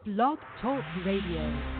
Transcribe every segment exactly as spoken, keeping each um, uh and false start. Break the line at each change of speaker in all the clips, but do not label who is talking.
Blog Talk Radio.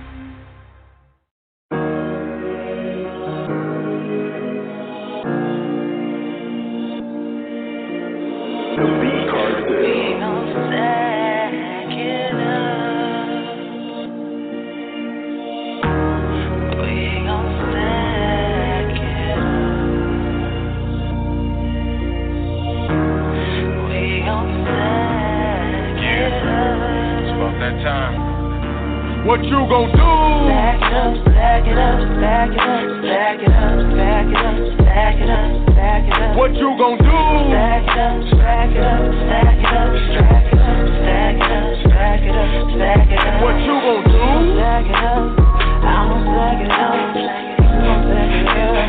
What you gon' do?
Stack it up, stack it up, stack it up, stack it up, stack it up, stack it up, stack it up.
What you gon' do?
Stack it up, stack it up, stack it up, stack it up, stack it up, stack it up, stack it up.
What you gon' do?
Stack it up, I'ma stack it up, you gon' stack it up.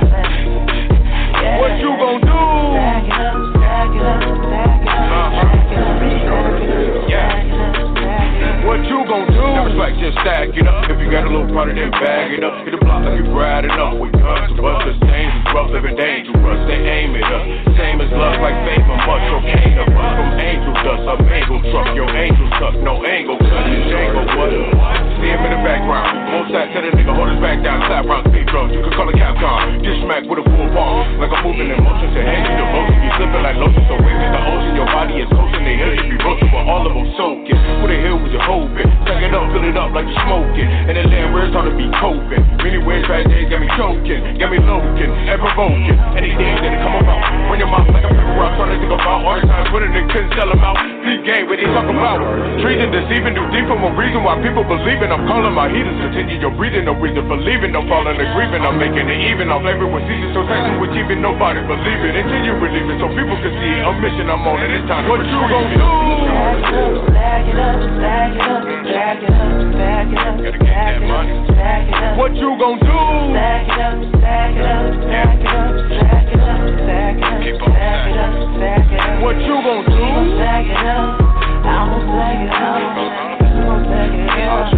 Yeah.
What you gon' do?
Stack it up, stack it up, stack it up, stack it up, stack it up,
yeah. What you gon' do? Never slack, just stack it up. If you got a little product, then bag it up. Hit the block like you ride it up. We guns to bust, cause things is rough, living dangerous. They aim it up. Same as love, like favor, much okay. The bust from angel dust, a mango truck. Your angel suck, no angle, cut and jangle. What? See him in the background. Most side, tell the nigga, hold his back down. Slap round, speed drums. You can call it Capcom. Get smacked with a full ball. Like I'm moving in motion to hand you the motion. You slipping like lotion, so wave in the ocean. Your body is coasting. They hill, you be roasting, but all of them soaking. Who the hell was you hoping? Stack it up, fill it up like you smoking. And the land where it's hard to be coping. Many ways, bad days got me choking. Got me loking and provoking. Anything that come about. Run your mouth like a paper rock. Trying to think about all the time. Put it in, couldn't sell them out. Deep game, what they talk about. Treason, deceiving, do deep from a reason why people believing. I'm calling my heaters. Continue your breathing. No reason for leaving. No falling and grieving. I'm making it even. I'm flavor with season. So section with achieving. Nobody believe it. Until you believe it. So people can see it. A mission I'm on. And it's time. What you gon' do?
Stack it up, stack it up, stack it up, stack it up,
gotta get that money.
Stack it up.
What you gon' do?
Stack it up, stack it up, stack it up, stack it up, stack it up,
Keep on
stack it up, stack it up.
What you gon' do?
Stack it up, I'ma stack it up, I'ma stack it up.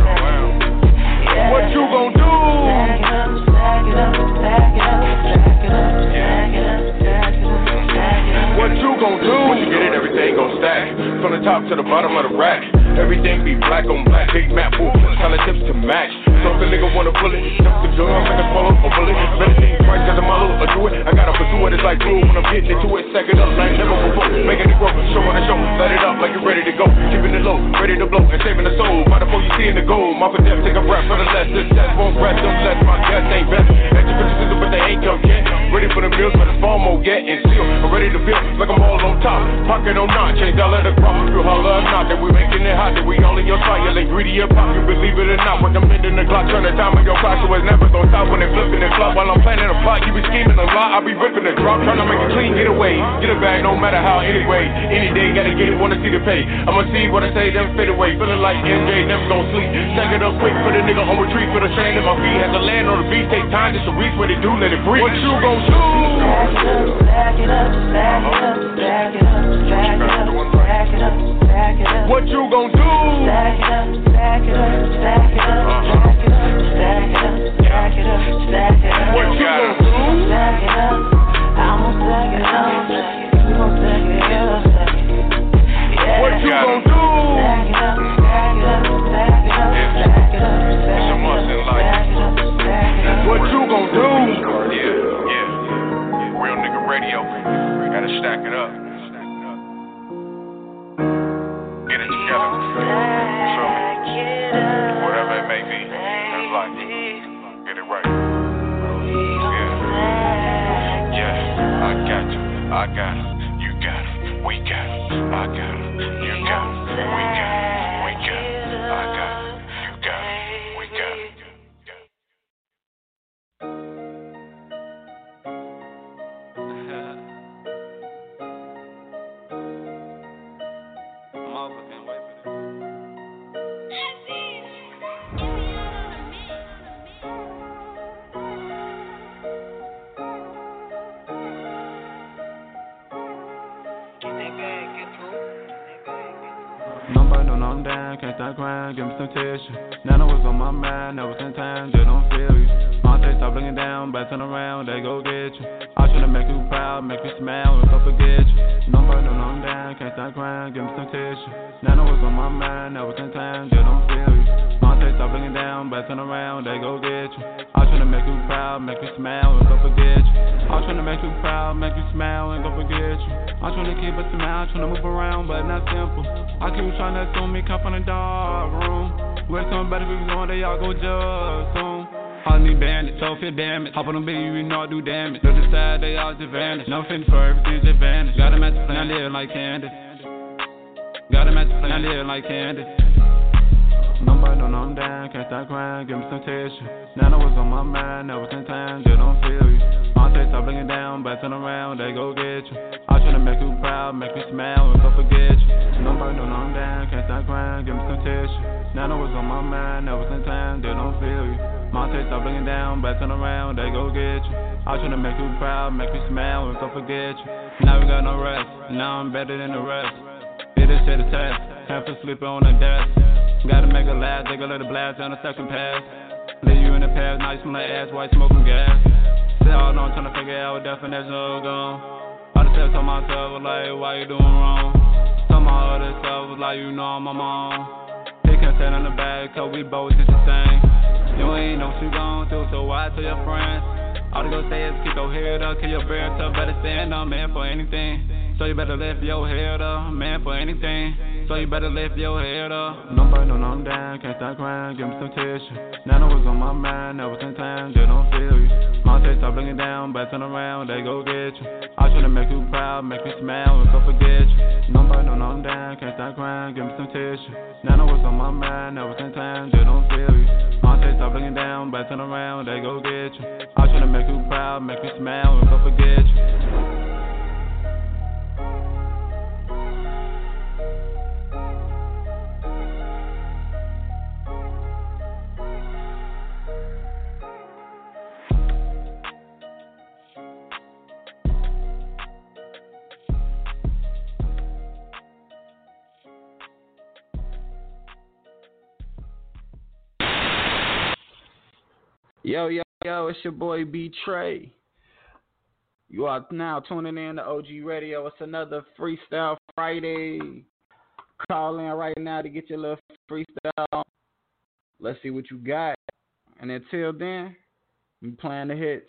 Yeah.
What you gon' do?
Stack it up, stack it up, stack it up, stack it up, stack it up, stack it up, stack it up.
What you gon' do? When you get it, everything gon' stack. From the top to the bottom of the rack. Everything be black on black. Big map full, color tips to match. So if the nigga wanna pull it, jump the gun, make a swallow or bullet. Better think twice cause I'm all over, do it. I gotta pursue it, it's like glue. When I'm getting into it, stack it up like never before. Making it grow, show on the show. Let it up like you're ready to go. Keeping it low, ready to blow, and saving the soul. Right before you see in the goal. Mouth for death, take a breath for the less. This death won't rest unless my death ain't best. Extra criticism, but they ain't come yet. Ready for the meals, but it's far more yet. And still, I'm ready to feel like I'm all on top. Pocket on notch, ain't dollar the crop. If you holler or not, that we making it hot, that we all in your fire, ingredient pop. You believe it or not, recommending the clock, turn the time on your clock, so it's never gonna stop when they flipping and flop. While I'm planning a plot, you be scheming a lot, I be ripping the drop, trying to make it clean, get away, get a bag, no matter how, anyway. Any day, gotta get it, wanna see the pay. I'ma see what I say, then fade away, feeling like M J, never gon' sleep. Stack it up quick for the nigga on retreat, for the sand in my feet, had to land on the beat, take time just to reach where they do, let it breathe. What you gon' do?
Stack it up, stack it up, stack it up, stack it up, stack it up, stack it up.
What you gon' do?
Stack it up, stack it up, stack it up, stack it up, stack it up, stack it up, stack it up.
What you gon' do?
Stack it up, I'ma stack it up, you gon' stack it up. Yeah.
What you gon' do?
Stack it up, stack it up, stack it up, stack it up, stack it up, stack it up, stack it up.
What you gon' do? Yeah, yeah. Real nigga radio. Gotta stack it up. Get it together. So, whatever it may be in life, get it right. Yeah. Yeah, I got you. I got it. You got it. We got it. I got it. You got it. We got it. We got it. I got it. You got it. We got it.
Nobody know I'm down, can't stop crying, give me some tissue. Nana was on my mind, never in time, just don't feel you. Auntie, stop looking down, back turn around, they go get you. I tryna make you proud, make you smile, if I forget you. Nobody know I'm down, can't stop crying, give me some tissue. Nana was on my mind, never in time, just don't feel you. but turn around, they go get you. I'm tryna make you proud, make you smile, and go forget you. I'm tryna make you proud, make you smile, and go forget you. I'm tryna keep a smile, tryna move around, but not simple. I keep tryna assume me come from the dark room. Where some better people going, they all go just soon. I need bandits, so feel damage. Hop on them baby, you know I do damage. Look decide they all just vanish. No fin for everything's advantage. Got a match to play, I live like Candace. Got a match to play, I live like Candace. Nobody know I'm down, can't stop crying, give me some tissue. Now I was on my mind, never ten times, they don't feel you. My taste stop looking down, but turn around, they go get you. I'm tryna make you proud, make you smile, and go forget you. Nobody know I'm down, can't stop crying, give me some tissue. Now I was on my mind, never ten times, they don't feel you. My taste stop looking down, but turn around, they go get you. I'm tryna make you proud, make you smile, and go forget you. Now we got no rest, now I'm better than the rest. Did this shit a test, time for sleeping on the desk. Gotta make a last, they gon' let it blast down the second pass. Leave you in the past, now you smell like ass, white smoking gas. Still all on, tryna figure out what definition of gone. I just said to myself, like, why you doing wrong? Tell my other self, like, you know I'm my mom. They can't stand on the back, cause we both just the same. You ain't know what you gon' do, so why tell your friends? All they gon' say is keep your head up, kill your bear, so better stand up, man, for anything. So you better lift your head up, man, for anything. So you better lift your head up. Nobody know I'm down, can't stop crying, give me some tissue. Now I was on my mind, never ten times, they don't feel you. My taste stop looking down, but turn around, they go get you. I'm tryna make you proud, make you smile, and go forget you. Nobody know I'm down, can't stop crying, give me some tissue. Now I was on my mind, never ten times, they don't feel you. My taste stop looking down, but turn around, they go get you. I'm tryna make you proud, make you smile, and go forget you.
Yo, yo, yo, it's your boy B Trey. You are now tuning in to O G Radio. It's another Freestyle Friday. Call in right now to get your little freestyle. Let's see what you got. And until then, we playing the hits.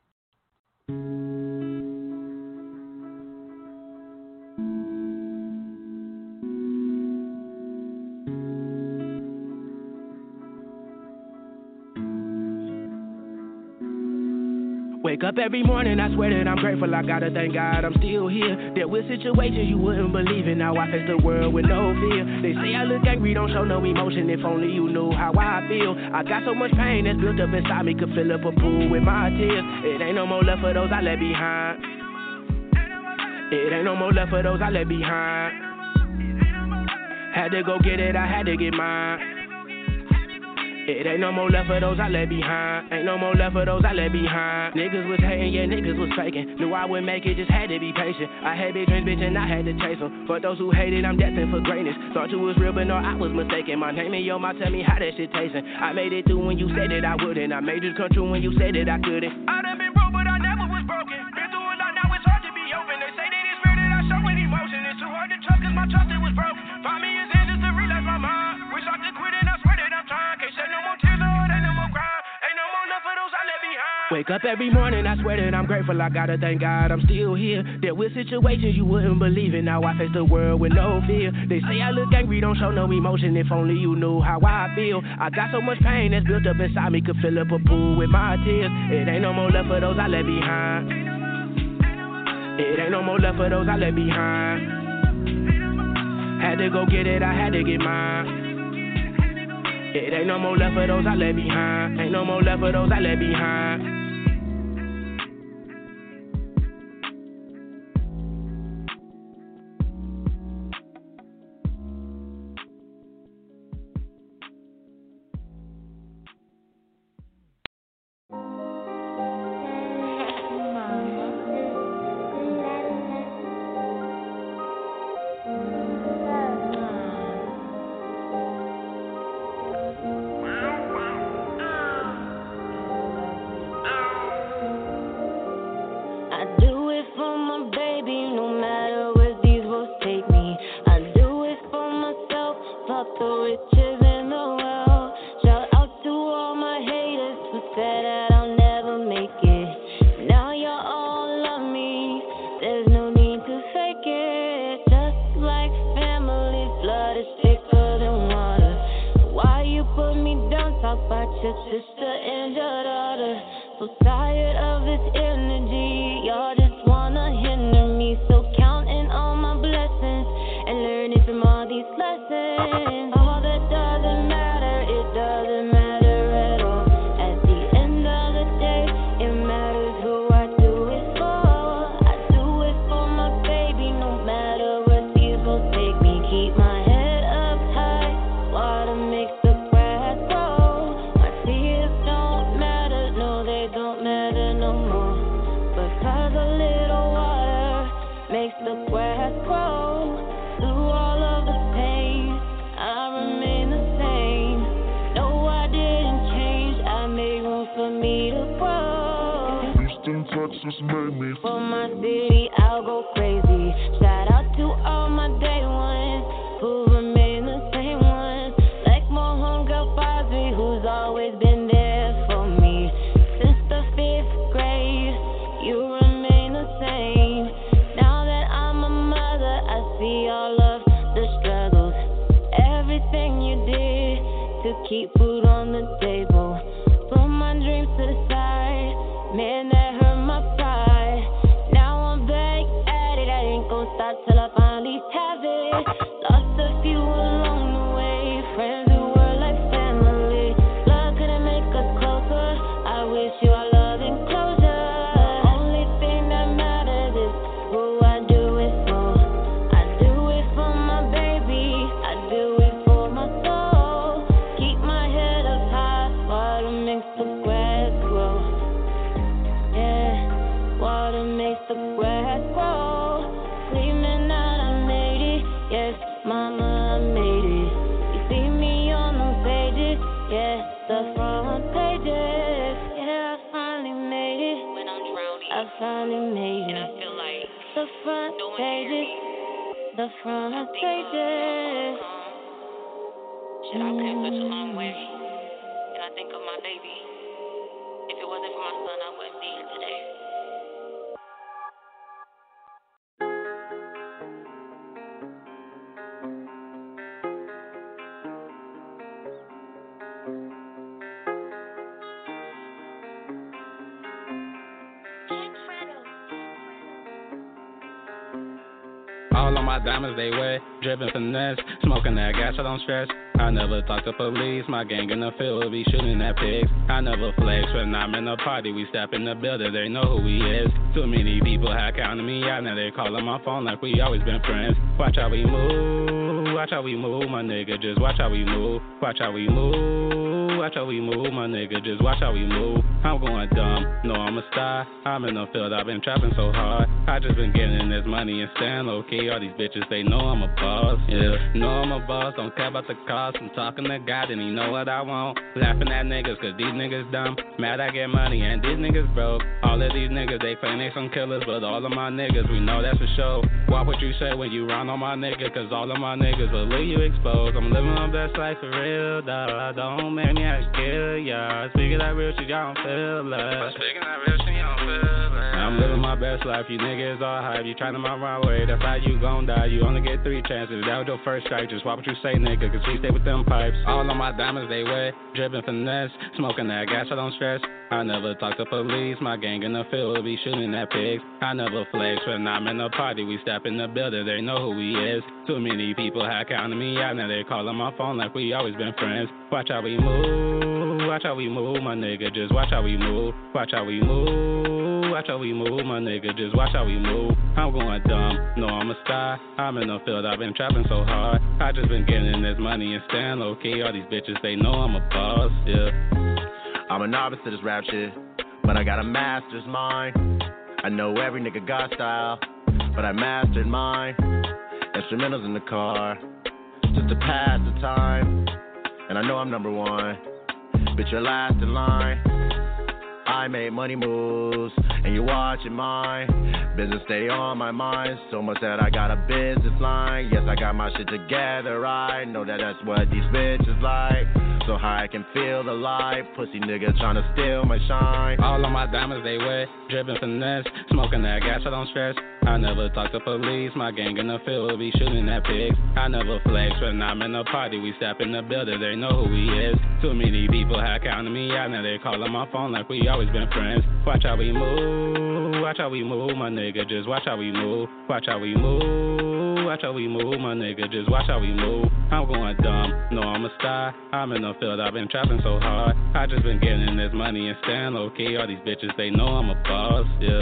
Wake up every morning, I swear that I'm grateful. I gotta thank God I'm still here. There were situations you wouldn't believe in. Now I face the world with no fear. They say I look angry, don't show no emotion. If only you knew how I feel. I got so much pain that's built up inside me, could fill up a pool with my tears. It ain't no more left for those I left behind. It ain't no more left for those I left behind. Had to go get it, I had to get mine. It ain't no more left for those I left behind. Ain't no more left for those I left behind. Niggas was hating, yeah, niggas was faking. Knew I would make it, just had to be patient. I had big dreams, bitch, and I had to chase them. For those who hated, I'm destined for greatness. Thought you was real, but no, I was mistaken. My name and your mouth, tell me how that shit tasting. I made it through when you said that I wouldn't. I made this come true when you said that I couldn't. I done been broke, but I never was broken. Been through a lot, now it's hard to be open. They say that it's real that I show an emotion. It's too hard to trust, cause my trust it was broke. Find me his hands just to relax my mind. Wish I could quit and I swear that I'm trying. Can't shed no more tears, Lord, ain't no more crying. Ain't no more love for those I left behind. Wake up every morning, I swear that I'm grateful. I gotta thank God I'm still here. There were situations you wouldn't believe in. Now I face the world with no fear. They say I look angry, don't show no emotion. If only you knew how I feel. I got so much pain that's built up inside me, could fill up a pool with my tears. It ain't no more left for those I left behind. It ain't no more left for those I left behind. Had to go get it, I had to get mine. It ain't no more left for those I left behind. Ain't no more left for those I left behind.
Watch your sister and your daughter. So tired of this energy. Y'all just wanna hinder me. So counting all my blessings and learning from all these lessons. All that doesn't matter, it doesn't matter at all. At the end of the day, it matters who I do it for. I do it for my baby, no matter where people take me. Keep my head up high, water makes the grass grow. My tears don't matter, no they don't matter no more. Because a little water makes the grass grow. Through all of the pain, I remain the same. No, I didn't change, I made room for me to grow.
Houston, Texas made me.
For my city, I'll go crazy. Shout out to all my day ones who remain the same ones. Like my homegirl Fozzie, who's always been there for me. Since the fifth grade, you remain the same. Now that I'm a mother, I see all of the struggles. Everything you did to keep food on the table. Put my dreams to the side, man, that hurt my pride. Now I'm back at it, I ain't gon' stop till I finally have it. Lost a few along the way, friends who were like family. Love couldn't make us closer, I wish you all love and closure. Only thing that matters is who I do it for. I do it for my baby, I do it for my soul. Keep my head up high, water makes the grass grow. Yeah, water makes the grass grow. Screaming out I made it, yes, mama I made it. You see me on those pages, yeah, the front pages. Yeah, I finally made it.
When I'm drowning,
I finally made
and I
it.
feel like
The front
no one can hear
pages,
me.
the front
I think of
pages.
Shit, I came such a long way, and I think of my baby. If it wasn't for my son, I wouldn't be here today.
All of my diamonds, they wet, dripping finesse, smoking that gas, I don't stress. I never talk to police, my gang in the field be shooting at pigs. I never flex when I'm in a party, we step in the building, they know who we is. Too many people have counted me out, now they calling my phone like we always been friends. Watch how we move, watch how we move, my nigga, just watch how we move. Watch how we move, watch how we move, my nigga, just watch how we move. I'm going dumb, no I'm a star, I'm in the field, I've been trapping so hard. I just been getting this money and staying low key, all these bitches, they know I'm a boss, yeah. Know I'm a boss, don't care about the cost, I'm talking to God and he know what I want. Laughing at niggas cause these niggas dumb, mad I get money and these niggas broke. All of these niggas, they claim they some killers, but all of my niggas, we know that's for sure. What would you say when you round on my nigga, cause all of my niggas will leave you exposed. I'm living my best life for real, dawg, don't make me have to kill ya. Speaking that real shit, y'all don't feel like. Speaking that real shit, y'all don't feel like. I'm living my best life, you niggas all hype, you tryna my wrong way, that's how you gon' die. You only get three chances, that was your first strike, just what would you say, nigga, cause we stay with them pipes. All of my diamonds, they wet, dripping finesse, smoking that gas, I don't stress. I never talk to police, my gang in the field be shooting at pigs. I never flex when I'm in a party, we step in the building, they know who we is. Too many people have counted me out, now they calling my phone like we always been friends. Watch how we move, watch how we move, my nigga, just watch how we move. Watch how we move, watch how we move, my nigga, just watch how we move. I'm going dumb, no I'm a star, I'm in the field, I've been trapping so hard. I just been getting this money and staying low key, all these bitches, they know I'm a boss, yeah.
I'm a novice to this rap shit, but I got a master's mind. I know every nigga got style, but I mastered mine. Instrumentals in the car, just to pass the time. And I know I'm number one, bitch, you're last in line. I made money moves, and you're watching mine. Business stay on my mind, so much that I got a business line. Yes, I got my shit together, I know that that's what these bitches like. so high I can feel the light. Pussy nigga tryna steal my shine.
All of my diamonds, they wet, dripping finesse. Smoking that gas, I don't stress. I never talk to police, my gang in the field be shooting at pigs. I never flex when I'm in a party, we step in the building, they know who we is. Too many people have counted me out, now they calling my phone like we always been friends. Watch how we move, watch how we move, my nigga, just watch how we move. Watch how we move, watch how we move, my nigga, just watch how we move. I'm going dumb, no I'm a star, I'm in the field, I've been trapping so hard. I just been getting this money and staying low key, all these bitches, they know I'm a boss, yeah.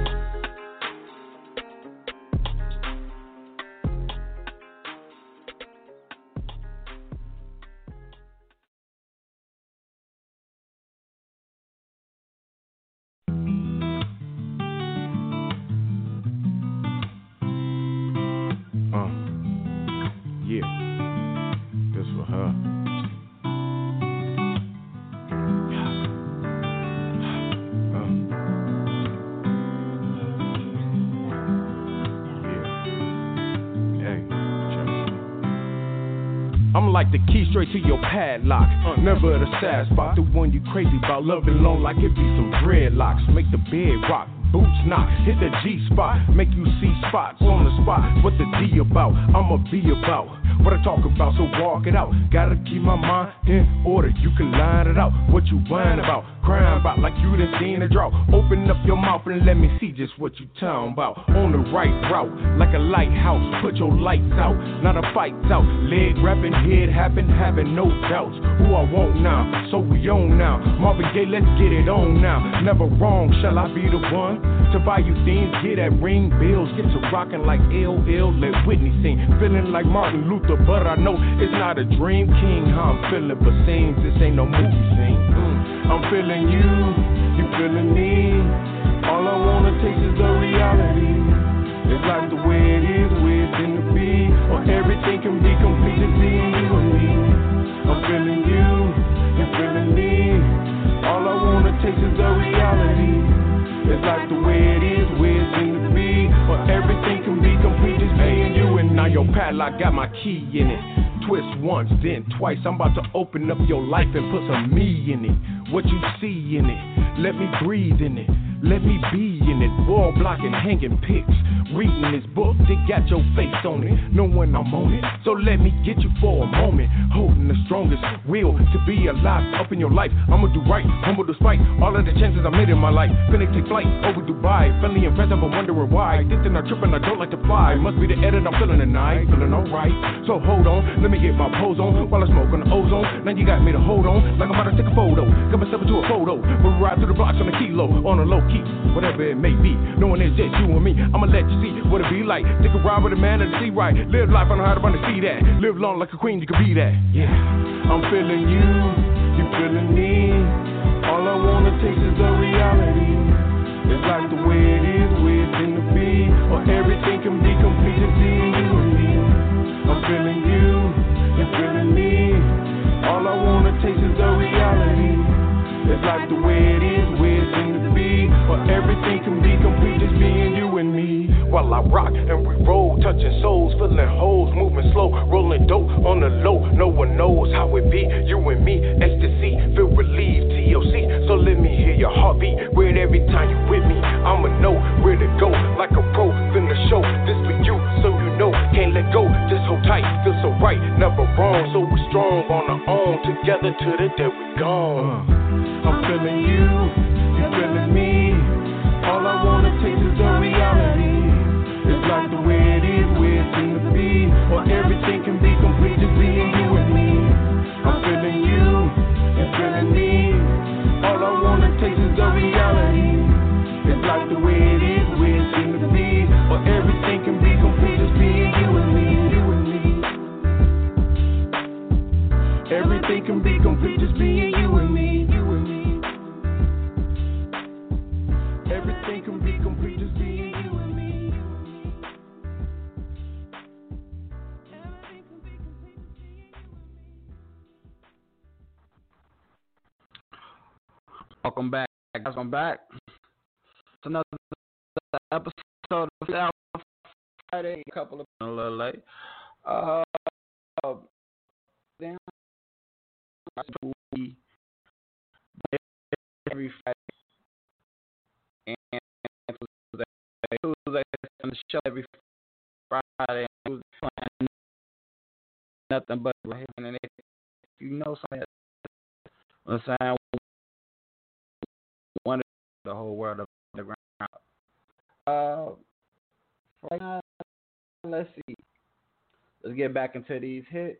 Like the key straight to your padlock. Uh, never the sad spot, the one you crazy about. Loving long like it be some dreadlocks. Make the bed rock, boots knock, hit the G spot. Make you see spots on the spot. What the D about? I'ma be about what I talk about, so walk it out. Gotta keep my mind in order. You can line it out. What you whine about? Crying about like you done seen a drought. Open up your mouth and let me see just what you talking about. On the right route, like a lighthouse. Put your lights out, not a fight's out. Leg rapping, head happen, having no doubts. Who I want now, so we on now. Marvin Gaye, let's get it on now. Never wrong, shall I be the one to buy you things? Get that ring, bills, get to rocking like L L. Let Whitney sing, feeling like Martin Luther, but I know it's not a dream. King, how I'm feeling, but seems this ain't no movie scene. Mm. I'm feeling you, you feeling me. All I wanna taste is the reality. It's like the way it is, where it's in the be, or everything can be complete just being you and me. I'm feeling you, you feeling me. All I wanna taste is the reality. It's like the way it is, where it's in the be, or everything can be complete just being you and now your padlock got my key in it. Twist once, then twice. I'm about to open up your life and put some me in it. What you see in it, let me breathe in it. Let me be in it. Wall blocking, hanging pics. Reading this book that got your face on it. Knowing I'm on it, so let me get you for a moment. Holding the strongest will to be alive up in your life. I'ma do right, humble despite all of the chances I made in my life. Finna take flight over Dubai. Friendly impressive, I'm wondering why. Thinking I trip and I don't like to fly. Must be the edit, I'm feeling tonight. Feeling alright. So hold on, let me get my pose on while I smoke on the ozone. Now you got me to hold on, like I'm about to take a photo. Got myself into a photo. We'll ride through the blocks on the kilo, on a low key, whatever it may be. Knowing it's just you and me, I'ma let you see what it be like. Take a ride with a man of the sea, right? Live life on how to run to see that. Live long like a queen, you can be that. Yeah, I'm feeling you, you feeling me. All I wanna taste is the reality. It's like the way it is, where it's in the be, or everything can be complete just being you and me. I'm feeling you, you feeling me. All I wanna taste is the reality. It's like the way it is, where it's in the be, or everything can be complete just being you and me. While I rock and we roll, touching souls, filling holes, moving slow, rolling dope on the low. No one knows how it be, you and me, ecstasy, feel relieved, T L C. So let me hear your heartbeat, read every time you with me. I'ma know where to go, like a pro, finna show this for you, so you know, can't let go, just hold tight, feel so right, never wrong, so we strong on our own, together to the day we gone. I'm feeling you, you feeling me. All I wanna taste is the reality. It's like the way it is, where it's in the be, or everything can be complete just being you and me. I'm feeling you, you feeling me. All I wanna taste is the reality. It's like the way it is, where it's in the be, or everything can be complete just being you and me, you and me. Everything can be complete just being you and me, you and me. Everything can be complete just being you and me.
Welcome back. Welcome back. It's another episode of South Friday. A couple of a little late. Uh, down we every Friday and Tuesday, Tuesday on the show every Friday and Tuesday playing nothing but and if you know something, I'm saying one of the whole world of the ground. Uh, right now, let's see. Let's get back into these hits.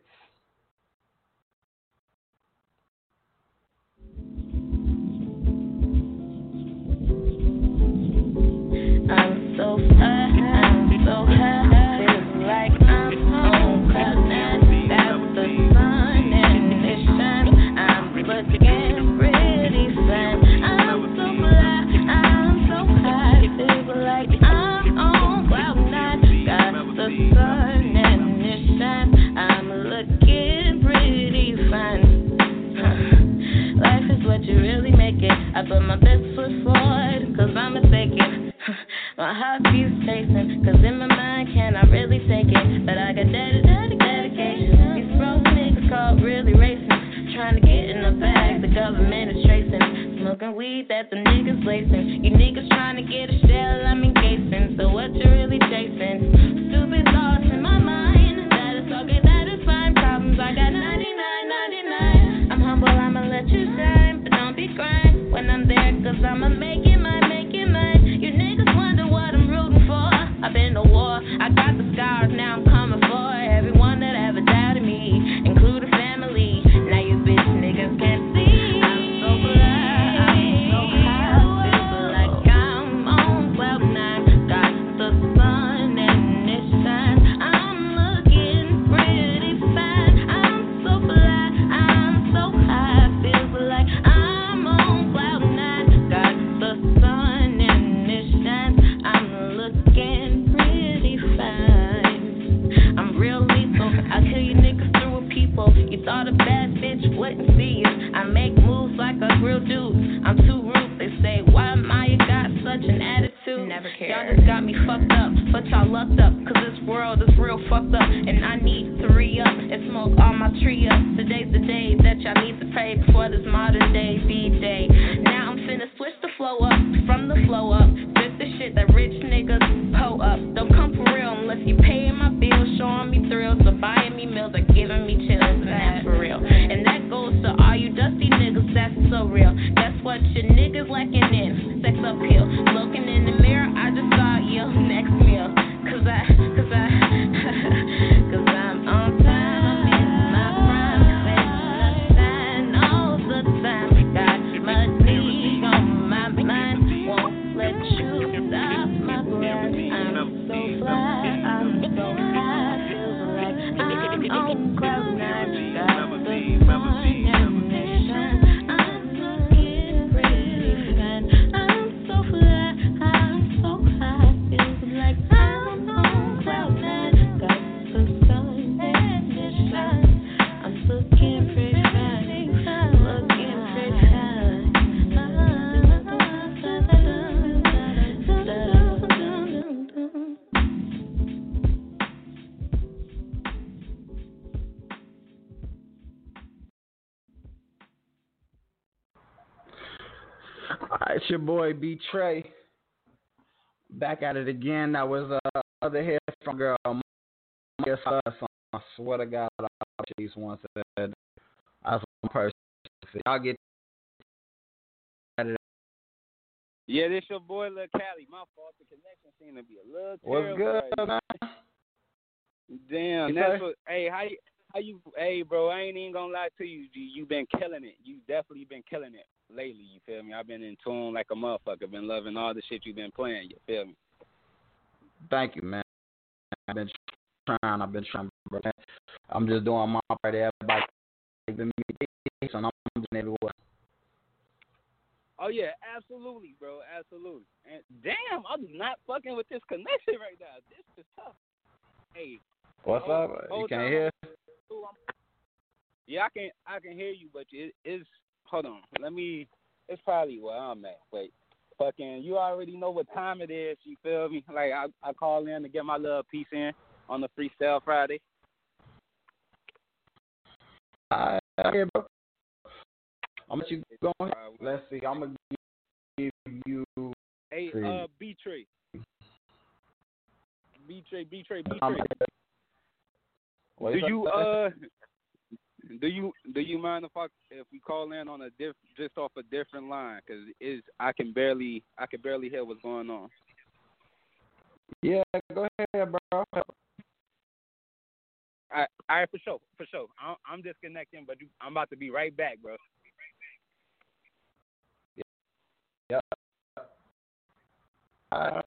I'm so high, I'm so high, feels like I'm on cloud nine. That's the sun and it shines. I'm looking pretty fine. I'm so fly, I'm so high, feels like I'm on cloud nine. Got the sun and it shines. I'm looking pretty fine. Life is what you really make it. I put my best foot forward, cause I'ma take it. My heart keeps chasing, cause in my mind can I really take it? But I got daddy, daddy, dedication. These broke niggas called really racing, trying to get in the bag, the government is tracing. Smoking weed that the niggas lacing. You niggas trying to get a shell, I'm engaging. So what you really chasing? Stupid thoughts in my mind. That is okay, that is fine. Problems, I got ninety-nine, ninety-nine. I'm humble, I'ma let you shine, but don't be crying when I'm there, cause I'ma make it mine, make it mine. You niggas wonder what I'm rooting for. I've been to war, I got the scars, now I'm coming for everyone that ever doubted me, including family. Now you bitch niggas can't see. I'm so glad, I'm so high, feel like I'm on cloud nine. Got the sun and it shines. I'm looking pretty fine. I'm so glad, I'm so high, feel like I'm on cloud nine. Got the sun and it shines. I'm looking pretty fine. I'm real lethal. I kill you niggas through a people. You thought a bad bitch wouldn't see you. I make moves like a real dude. I'm too rude. They say, why Maya got such an attitude? Never cared. Y'all just got me fucked up, but y'all lucked up, cause this world is real fucked up, and I need to re-up and smoke all my tree up. Today's the day that y'all need to pray before this modern day B-Day. Now I'm finna switch the flow up, from the flow up, just the shit that rich niggas pull up. Don't come for real unless you paying my bills, showing me thrills, or buying me meals, or giving me chills, and that's for real. And that goes to all you dusty niggas, that's so real. That's what your niggas lacking in, sex appeal. Looking in the mirror, I just saw your next meal. Cause I, cause I, cause I'm on time, I'm in my prime, face shine all the time. Got money on my mind, won't let you stop my grind. I'm so fly, I'm so high, feel like I'm on cloud nine. Got the sun and it shines. I'm looking pretty fine. I'm so fly, I'm so high, feel like I'm on cloud nine. Got the sun and it shines. I'm looking pretty fine, looking pretty fine.
Alright, it's your boy B Trey. Back at it again. That was uh, other hit from girl. Maya Sus. I swear to God, I she's once said that's one person. Y'all get
yeah, this your boy Lil Cali. My fault. The connection seemed to be a little
what's
terrible.
good,
Right
man?
Damn,
You
that's
say?
what. Hey, how you? How you? Hey, bro, I ain't even gonna lie to you. G. You been killing it. You definitely been killing it lately. You feel me? I've been in tune like a motherfucker. Been loving all the shit you been playing. You feel me?
Thank you, man. I've been trying. I've been trying. Bro. I'm just doing my part. Everybody giving me so I'm doing everywhere.
Oh yeah, absolutely, bro, absolutely. And damn, I'm not fucking with this connection right now. This is tough. Hey,
what's
hold,
up?
Hold
You can't
time.
hear?
Yeah, I can. I can hear you, but it is. Hold on. Let me. It's probably where I'm at. Wait. Fucking, you already know what time it is. You feel me? Like I, I call in to get my little piece in on the Freestyle Friday.
I hear, bro. I'm gonna let you go ahead. Let's see. I'm gonna give you.
Hey,
see.
uh, B Trey. B Trey, B Trey, B
Um,
Trey.
what
Do
is
you
that?
uh, do you do you mind if I if we call in on a diff just off a different line? Cause is I can barely I can barely hear what's going on.
Yeah, go ahead, bro.
All right, all right, for sure, for sure. I'm, I'm disconnecting, but you, I'm about to be right back, bro.
Yeah. Uh,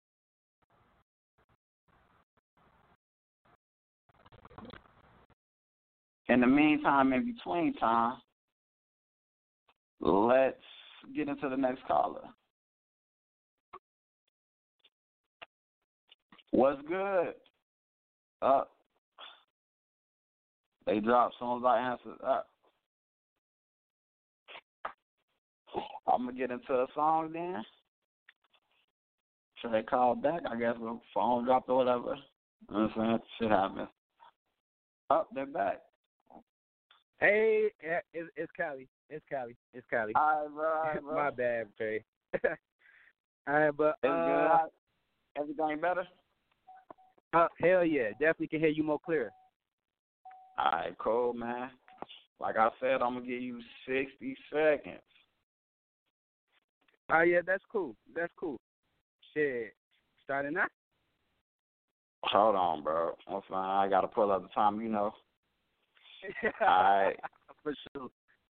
in the meantime, in between time, let's get into the next caller. What's good? Up. They dropped as soon as I answered up. I'm going to get into a song then. Should they call back? I guess the phone dropped or whatever. You know what I'm saying? Shit happens. Up, they're back.
Hey, yeah, it's, it's Cali. It's Cali. It's Cali.
All right, bro. All right, bro.
My bad, Trey. All right, but
It's
uh,
good. Everything better?
Uh, hell yeah, definitely can hear you more clear.
All right, cool, man. Like I said, I'm going to give you sixty seconds.
Oh, yeah, that's cool. That's cool. Shit. Starting now?
Hold on, bro. That's fine. I got to pull up the time, you know. All right.
For sure.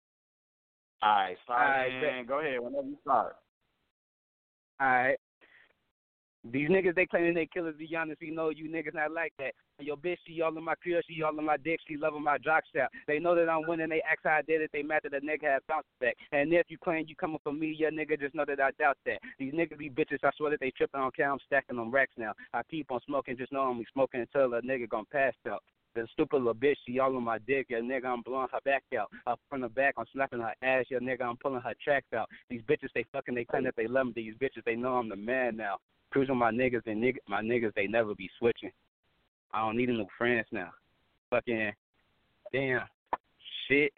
All right, start.
All right,
man. Go ahead, whenever you start.
All right. These niggas, they claiming they killers, be honest, we know you niggas not like that. Your bitch, she all in my crib, she all in my dick, she loving my jock strap. They know that I'm winning, they ask how I did it, they mad that a nigga have bounced back. And if you claim you coming for me, your nigga, just know that I doubt that. These niggas be bitches, I swear that they tripping on count, I'm stacking them racks now. I keep on smoking, just know I'm smoking until a nigga gon' pass out. The stupid little bitch, she all on my dick, your nigga, I'm blowing her back out. Up from the back, I'm slapping her ass, your nigga, I'm pulling her tracks out. These bitches, they fucking, they claim that they love me. These bitches, they know I'm the man now. Cruising my niggas and nigg- my niggas, they never be switching. I don't need no friends now. Fucking, damn, shit.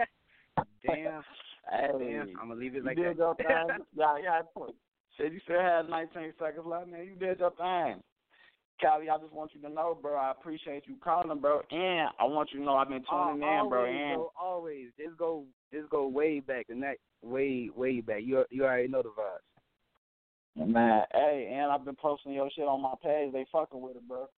damn,
hey,
damn, I'm gonna leave it like
you did
that.
your thing. yeah, yeah, shit, you still had nineteen seconds left, man. You did your thing. Callie, I just want you to know, bro, I appreciate you calling, bro, and I want you to know I've been tuning
uh,
in, bro.
Always,
and
bro, always. This go, this go way back, and that way, way back. You, you already know the vibes.
Man, hey, and I've been posting your shit on my page. They fucking with it, bro.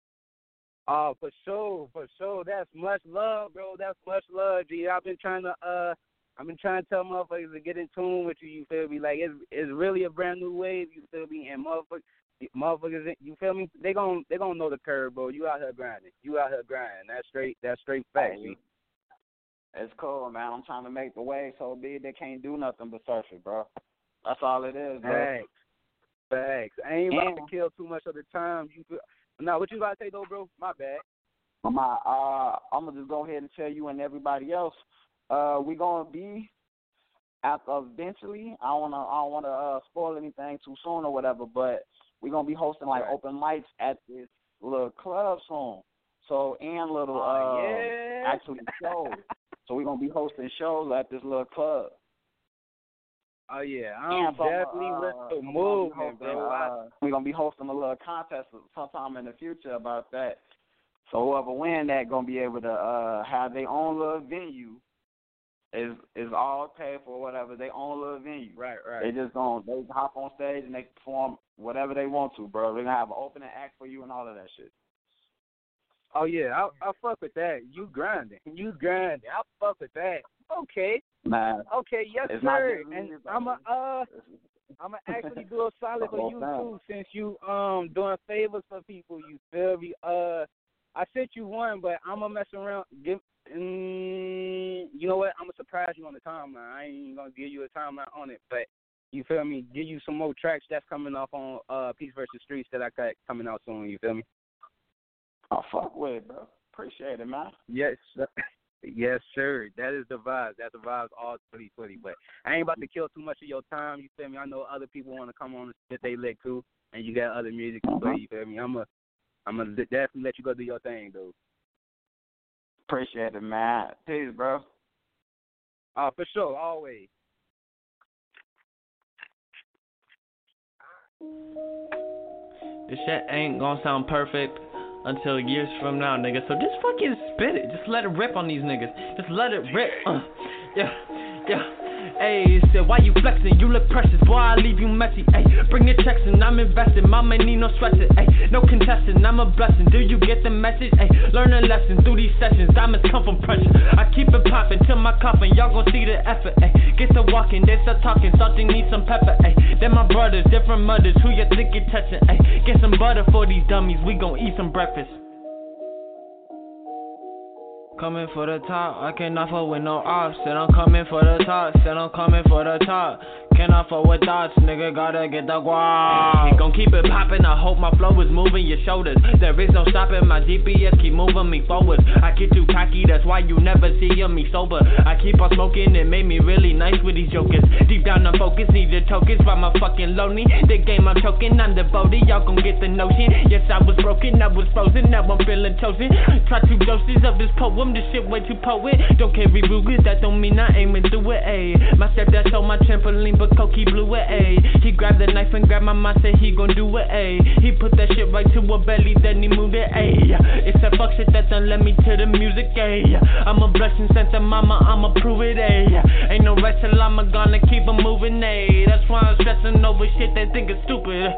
Oh, for sure, for sure. That's much love, bro. That's much love, G. I've been trying to, uh, I've been trying to tell motherfuckers to get in tune with you. You feel me? Like it's, it's really a brand new wave. You feel me? And motherfuckers, motherfuckers, you feel me? They gon' they gonna know the curve, bro. You out here grinding. You out here grinding. That's straight. That's straight fact, G.
It's cool, man. I'm trying to make the wave so big they can't do nothing but surf it, bro. That's all it is, bro.
Facts. Facts. I ain't about
and,
to kill too much of the time. You feel, now, what you about to say, though, bro? My bad.
My, uh, I'm going to just go ahead and tell you and everybody else, uh, we're going to be, after eventually, I don't want to I don't want to uh, spoil anything too soon or whatever, but we're going to be hosting, like, right. open mics at this little club soon. So, and little,
oh,
uh,
yeah.
actually shows. So we're going to be hosting shows at this little club.
Oh, yeah. I'm definitely
uh,
with the movement, bro.
Uh, we're going to be hosting a little contest sometime in the future about that. So whoever win that going to be able to uh, have their own little venue. Is is all paid for whatever, their own little venue.
Right, right.
They just going to they hop on stage and they perform whatever they want to, bro. They're going to have an opening act for you and all of that shit.
Oh, yeah. I I fuck with that. You grinding. You grinding. I fuck with that. Okay.
Man.
Okay, yes, sir. And I'm a uh, I'm gonna actually do a solid for you too, since you um doing favors for people. You feel me? Uh, I sent you one, but I'm gonna mess around. Give, mm, you know what? I'm gonna surprise you on the timeline. I ain't gonna give you a timeline on it, but you feel me? Give you some more tracks that's coming off on uh Peace versus Streets that I got coming out soon. You feel me?
Oh, fuck with it, bro. Appreciate it, man.
Yes, sir. Yes, sir. That is the vibe. That's the vibes all twenty twenty. But I ain't about to kill too much of your time. You feel me? I know other people want to come on and spit they lick too, and you got other music to play. You feel me? I'm a, I'm gonna definitely let you go do your thing, though.
Appreciate it, man. Peace, bro.
Uh, for sure, always.
This shit ain't gonna sound perfect until years from now, nigga. So just fucking spit it. Just let it rip on these niggas. Just let it rip. Uh, yeah, yeah. Ayy, said why you flexing? You look precious, boy. I leave you messy. Ayy, bring your checks and I'm invested. Mama need no stressing. Ayy, no contesting. I'm a blessing. Do you get the message? Ayy, learn a lesson through these sessions. Diamonds come from pressure. I keep it popping till my coffin. Y'all gon' see the effort. Ayy, get to walking, they start talking. Something need some pepper. Ayy, they're my brothers, different mothers. Who you think you touching? Ayy, get some butter for these dummies. We gon' eat some breakfast. Coming for the top, I cannot fuck with no ops. Said I'm coming for the top, said I'm coming for the top. Cannot fuck with thoughts, nigga, gotta get the guap. He gon' keep it poppin', I hope my flow is moving your shoulders. There is no stopping, my G P S keep moving me forward. I get too cocky, that's why you never see me sober. I keep on smoking, it made me really nice with these jokers. Deep down I'm focused, need the tokens, why my fucking lonely. The game I'm choking, I'm devoted, y'all gon' get the notion. Yes, I was broken, I was frozen, now I'm feeling chosen. Try two doses of this poem, this shit way too poet. Don't carry rugas, that don't mean I aiming through it, ayy. My stepdad told my trampoline, but Coke, he blew it, ayy. He grabbed the knife and grabbed my mind, said he gon' do it, ayy. He put that shit right to her belly, then he moved it, ayy. It's that fuck shit that done led me to the music, ayy. I'm a blessing sent to mama, I'ma prove it, ayy. Ain't no rest till I'm gonna keep on moving, ayy. That's why I'm stressing over shit they think is stupid.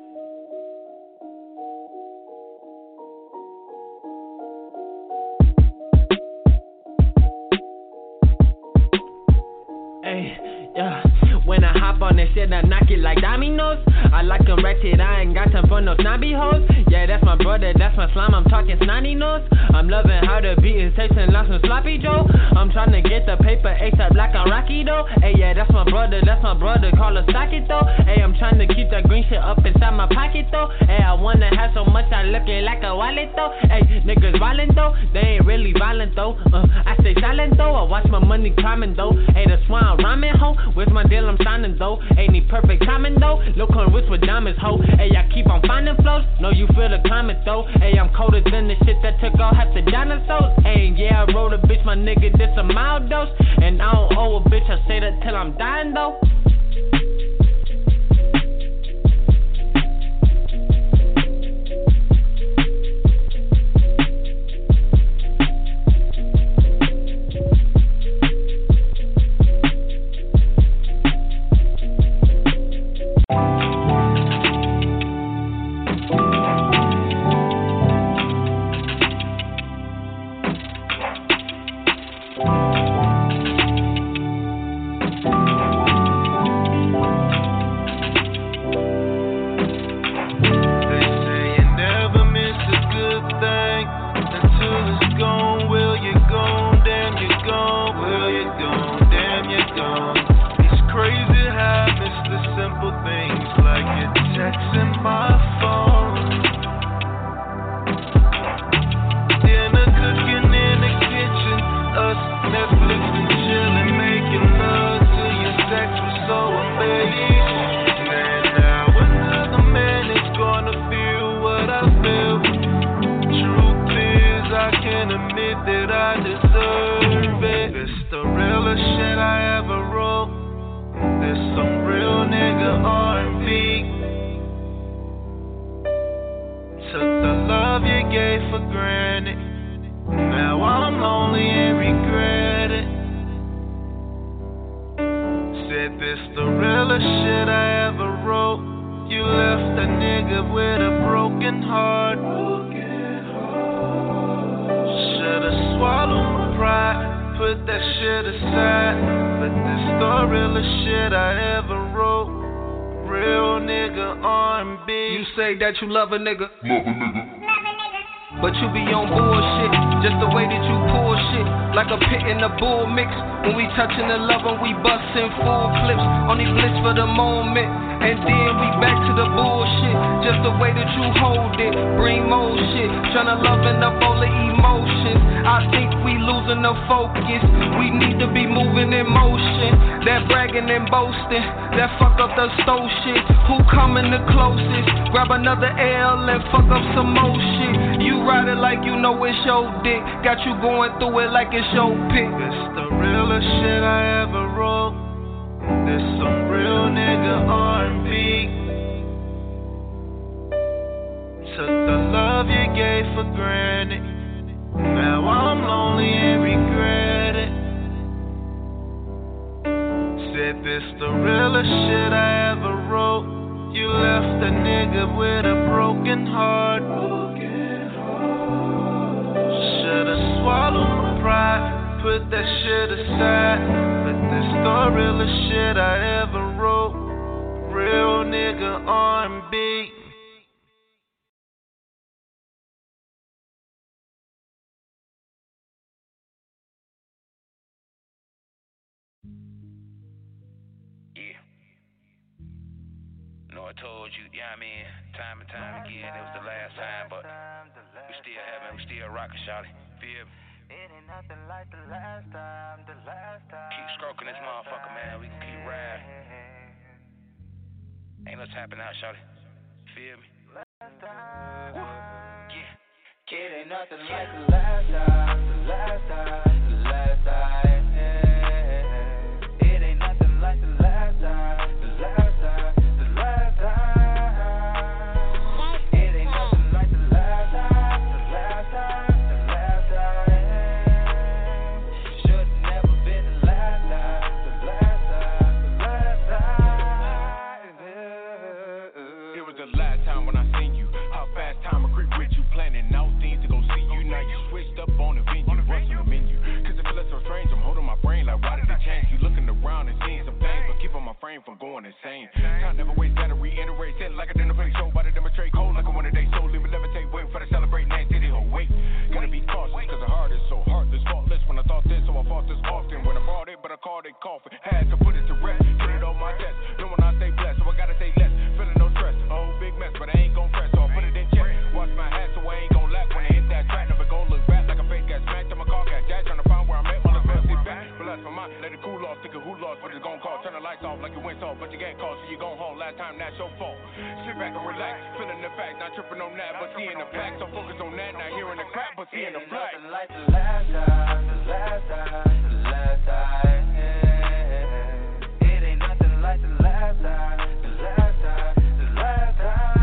Yeah, when I hop on that shit, I knock it like dominoes. I like them ratchet, I ain't got time for no snobby hoes. Yeah, that's my brother, that's my slime, I'm talking snotty nose. I'm loving how the beat is tasting like some sloppy Joe. I'm trying to get the paper ASAP like I'm Rocky though. Hey, yeah, that's my brother, that's my brother, call a socket though. Hey, I'm trying to keep that green shit up inside my pocket though. Hey, I wanna have so much, I look it like a wallet though. Hey, niggas violent though, they ain't really violent though. Uh, I stay silent though, I watch my money climbing though. Hey, that's why I'm rhyming ho. With my deal I'm signing though, ain't need perfect timing though. Look on wrist with diamonds ho. Hey, I keep on finding flows, know you feel the climate though. Hey, I'm colder than the shit that took out half the dinosaurs. Hey, yeah, I wrote a bitch, my nigga, this a mild dose. And I don't owe a bitch, I say that till I'm dying though.
That you love a nigga, love a nigga, but you be on bullshit. Just the way that you pull shit, like a pit in a bull mix. When we touching the love and we bustin' full clips, only blitz for the moment, and then we back to the bullshit. Just the way that you hold it, bring more shit. Tryna love in a bowl of emotions. I think we losing the focus. We need to be moving in motion. That bragging and boasting, that fuck up the stove shit. Who coming the closest? Grab another L and fuck up some more shit. You ride it like you know it's your dick. Got you going through it like it's your pick. It's the
realest shit I ever wrote. This some real nigga R and B. Took the love you gave for granted. Now I'm lonely and regret it. Said this the realest shit I ever wrote. You left a nigga with a broken heart. Should've swallowed my pride, put that shit aside. But this the realest shit I ever wrote. Real nigga R and B.
I told you, yeah, I mean, time and time again, it was the last time, but we still having, we still rocking, shawty. Feel me? It ain't nothing like the last time, the last time. Keep stroking this motherfucker, man. We can keep riding. Ain't no tapping out, shawty. Feel me? Last time. Yeah. It ain't nothing like the last time, the last time, the last time. Yeah. It ain't nothing like the last time, the last time.
From going insane. Time never waste, gotta reiterate. Sitting like a dinner plate show, about to demonstrate. Cold like a one a day, so leave it levitate. Waiting for the celebrate, next city, oh wait. Gotta be cautious, cause the heart is so heartless, faultless. When I thought this, so I fought this often. When I brought it, but I called it coffin. Had to put it to rest, put it on my chest. Know when I stay blessed, so I gotta stay less. Feeling no stress, a whole big mess, but I ain't gon' press, so I put it in check. Watch my hat, so I ain't gon' lack. When I hit that track, never gon' look back like a fake gas smacked on my car, got jacked, trying to find where I'm at. While the best sit back, relax my mind, let it cool off. Thinking who lost, what it's gon' cost. Turn the lights off like it went off, but you can't call, so you gon' home. Last time, that's your fault. Sit back and relax, feeling the fact, not tripping on that, but seeing the facts. So focus on that, not hearing the crap, but seeing the flag. Nothing like the last time, the last time, the last time. Yeah. It ain't nothing like the last time, the last time, the last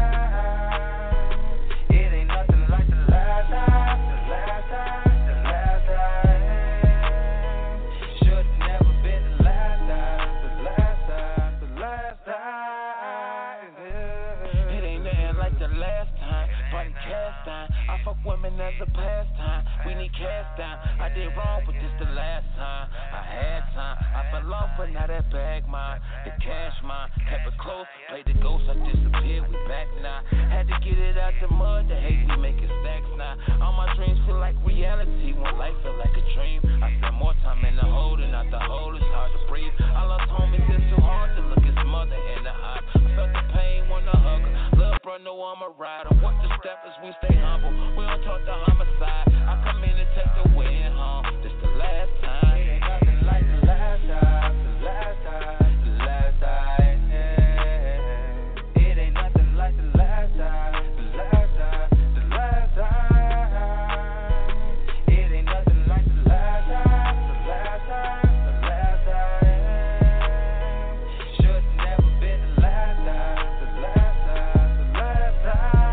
time. It ain't nothing like the last time, the last time, the last time. Should've never been the last time, the last time, the last time. Yeah. It ain't nothing like the last time, but it cast time. I fuck women as a pastime. We need cast down. I did wrong, but this the last time. I had time. I fell off, but now that bag mine. The cash mine. Kept it close. Played the ghost. I disappeared. We back now. Had to get it out the mud. The hate we making stacks now. All my dreams feel like reality. One life feel like a dream. I spend more time in the hole than out the hole. It's hard to breathe. I lost homies. It's too hard to look his mother in the eye. I felt the pain when I hug her. Love, bro, no, I'm a rider. What the step is we stay humble. We don't talk the homicide. I come in and take the win home. This the last time. It ain't nothing like the last time. The last time. The last time. Yeah. It ain't nothing like the last time. The last time. The last time. It ain't nothing like the last time. The last time. The last time. Should've never been the last time. The last time. The last time.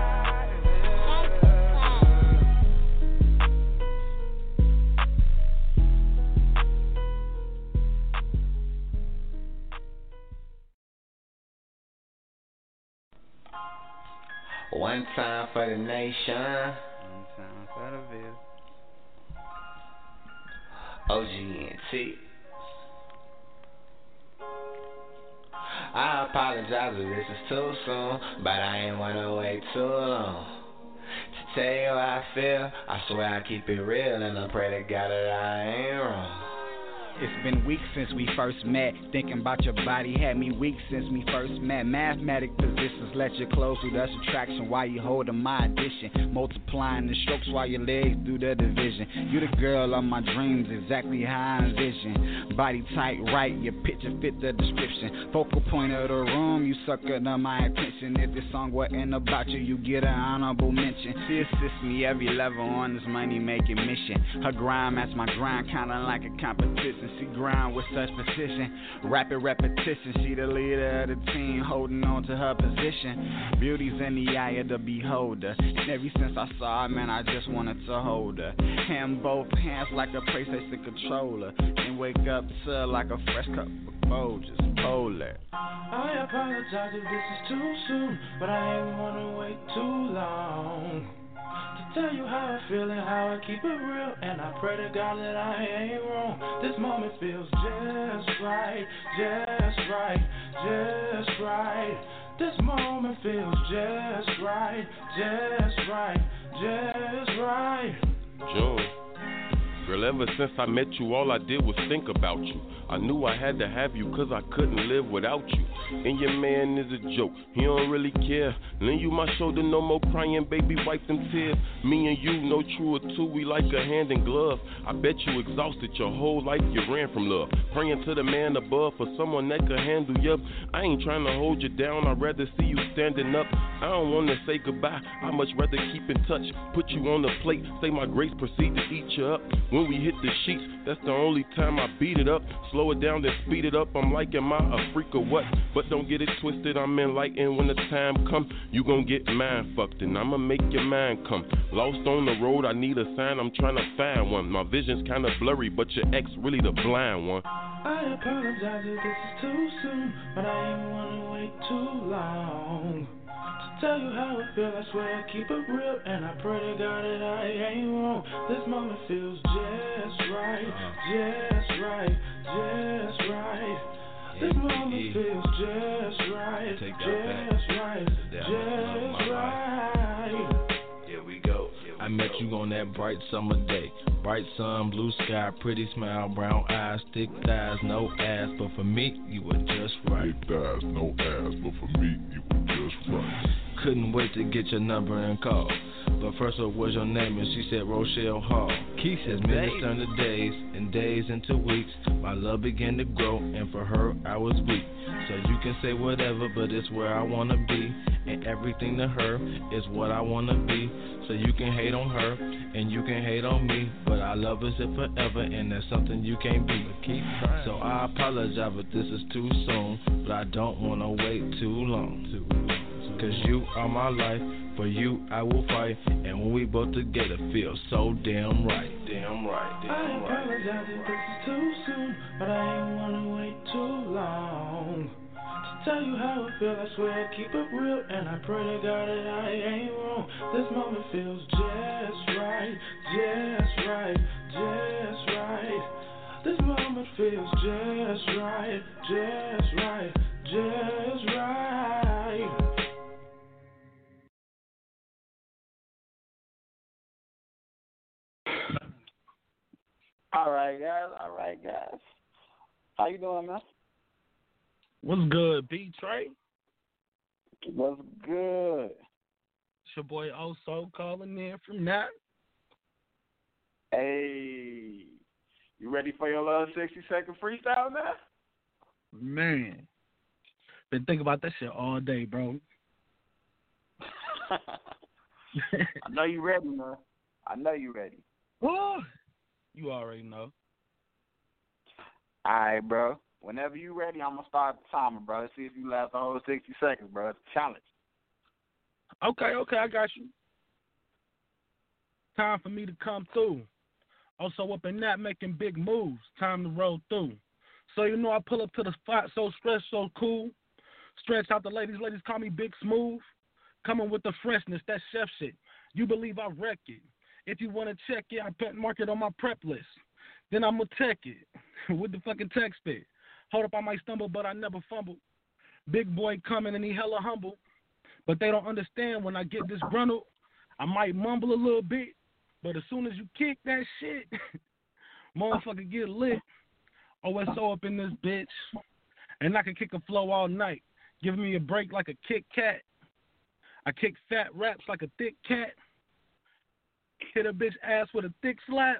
One time for the nation.
One time for the Ville.
O G N T. I apologize if this is too soon, but I ain't wanna wait too long to tell you how I feel. I swear I keep it real, and I pray to God that I ain't wrong.
It's been weeks since we first met. Thinking about your body had me weak since we first met. Mathematic positions let your clothes do the subtraction while you holding my addition. Multiplying the strokes while your legs do the division. You the girl of my dreams, exactly how I envision. Body tight, right, your picture fit the description. Focal point of the room, you suckered on my attention. If this song wasn't about you, you get an honorable mention. She assists me every level on this money making mission. Her grind match my grind, kinda like a competition. She grind with such precision, rapid repetition. She the leader of the team, holding on to her position. Beauty's in the eye of the beholder, and ever since I saw her, man, I just wanted to hold her. Hand both hands like a PlayStation controller, and wake up to her like a fresh cup of Folgers, polar.
I apologize if this is too soon, but I ain't wanna wait too long to tell you how I feel and how I keep it real. And I pray to God that I ain't wrong. This moment feels just right, just right, just right. This moment feels just right, just right, just right.
June. Girl, ever since I met you, all I did was think about you. I knew I had to have you cause I couldn't live without you. And your man is a joke, he don't really care. Lend you my shoulder, no more crying, baby, wipe them tears. Me and you, no true or two, we like a hand in glove. I bet you exhausted your whole life, you ran from love. Praying to the man above for someone that could handle you up. I ain't trying to hold you down, I'd rather see you standing up. I don't wanna say goodbye, I much rather keep in touch. Put you on the plate, say my grace, proceed to eat you up. When we hit the sheets, that's the only time I beat it up. Slow it down, then speed it up. I'm like, am I a freak or what? But don't get it twisted, I'm enlightened when the time come. You gon' get mind fucked and I'ma make your mind come. Lost on the road, I need a sign, I'm trying to find one. My vision's kinda blurry, but your ex really the blind one.
I apologize if this is too soon, but I ain't wanna wait too long to tell you how I feel. I swear I keep it real, and I pray to God that I ain't wrong. This moment feels just right, just right, just right. This moment feels just right, just right, just right.
Here we go.
I met you on that bright summer day. Bright sun, blue sky, pretty smile, brown eyes, thick thighs, no ass. But for me, you were just right.
Thick thighs, no ass, but for me, you were just right.
Couldn't wait to get your number and call. But first, what was your name? And she said Rochelle Hall. Keith says minutes turned to days, and days into weeks. My love began to grow, and for her, I was weak. So you can say whatever, but it's where I wanna be. And everything to her is what I wanna be. So you can hate on her, and you can hate on me. But I love us it forever, and that's something you can't beat. Keep trying. So I apologize if this is too soon, but I don't wanna wait too long. Too long. Cause you are my life, for you I will fight. And when we both together, feel so damn right. Damn right, damn right.
I apologize if this is too soon, but I ain't wanna wait too long to tell you how I feel. I swear I keep it real, and I pray to God that I ain't wrong. This moment feels just right, just right, just right. This moment feels just right, just right, just right.
All right, guys. All right, guys. How you doing, man?
What's good, B Trey?
What's good?
It's your boy Oso calling in from that.
Hey, you ready for your little sixty second freestyle now?
Man, been thinking about that shit all day, bro.
I know you ready, man. I know you ready.
Oh, you already know.
All right, bro. Whenever you ready, I'm gonna start the timer, bro. Let's see if you last the whole sixty seconds, bro. It's a challenge.
Okay, okay, I got you. Time for me to come through. Also up in that, making big moves. Time to roll through. So you know I pull up to the spot, so stretched, so cool. Stretch out the ladies, ladies call me Big Smooth. Coming with the freshness, that chef shit. You believe I wreck it. If you want to check it, I put mark it on my prep list. Then I'm going to check it with the fucking text it. Hold up, I might stumble, but I never fumble. Big boy coming and he hella humble. But they don't understand when I get disgruntled. I might mumble a little bit, but as soon as you kick that shit, motherfucker get lit. O S O up in this bitch. And I can kick a flow all night. Giving me a break like a Kit Kat. I kick fat raps like a thick cat. Hit a bitch ass with a thick slap.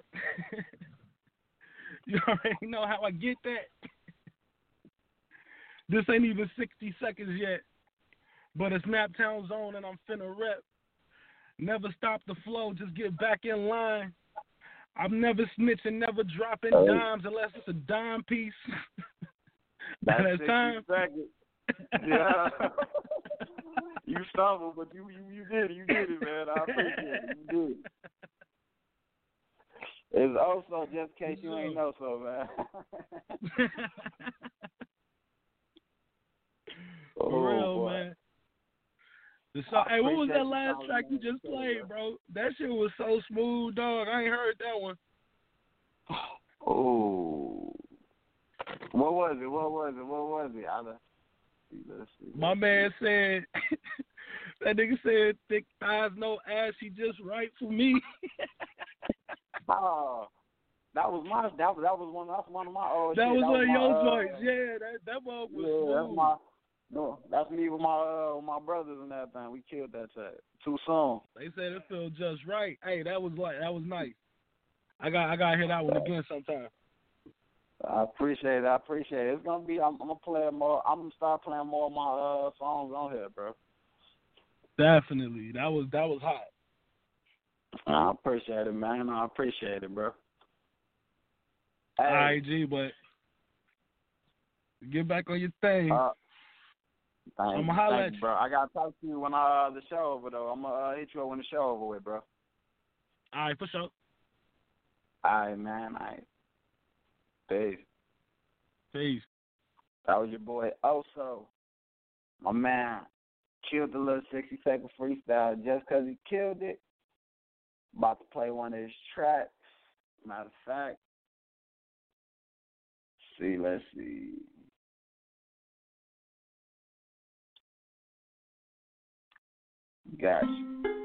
You already know how I get that. This ain't even sixty seconds yet. But it's Naptown Zone and I'm finna rep. Never stop the flow, just get back in line. I'm never snitching, never dropping
hey.
dimes unless it's a dime piece.
That's
that time.
Seconds. Yeah. You stumbled, but you, you you did it. You did it, man. I appreciate it. You did it. It's also just in case you ain't know so, man.
For
oh,
real,
boy.
man. The song, hey, what was that last track you just played, bro? That shit was so smooth, dog. I ain't heard that one.
Oh. What was it? What was it? What was it? I'll, let's see.
My man said, that nigga said, thick thighs, no ass, she just right for me.
Oh, that was my, that was, that was one, that's one of my old
That
shit.
was
that
one of
my,
your
uh,
joints, yeah, that, that one was
yeah,
smooth.
That's my, no, that's me with my, uh, with my brothers and everything. We killed that track too soon.
They said it felt just right. Hey, that was like, that was nice. I got, I got to hear that one again sometime.
I appreciate it. I appreciate it. It's gonna be. I'm, I'm gonna play more. I'm gonna start playing more of my uh, songs on here, bro.
Definitely. That was that was hot.
I appreciate it, man. I appreciate it, bro. Hey.
All right, G, but get back on your thing.
Uh, thank
I'm
you,
gonna holler
thank
at
you,
you,
bro. I gotta talk to you when uh the show over though. I'm gonna uh, hit you up when the show over with, bro.
All right, for sure.
All right, man. All right. Peace.
Peace.
That was your boy Oso. My man killed the little sixty second freestyle just because he killed it. About to play one of his tracks. Matter of fact. See, let's see. Gotcha.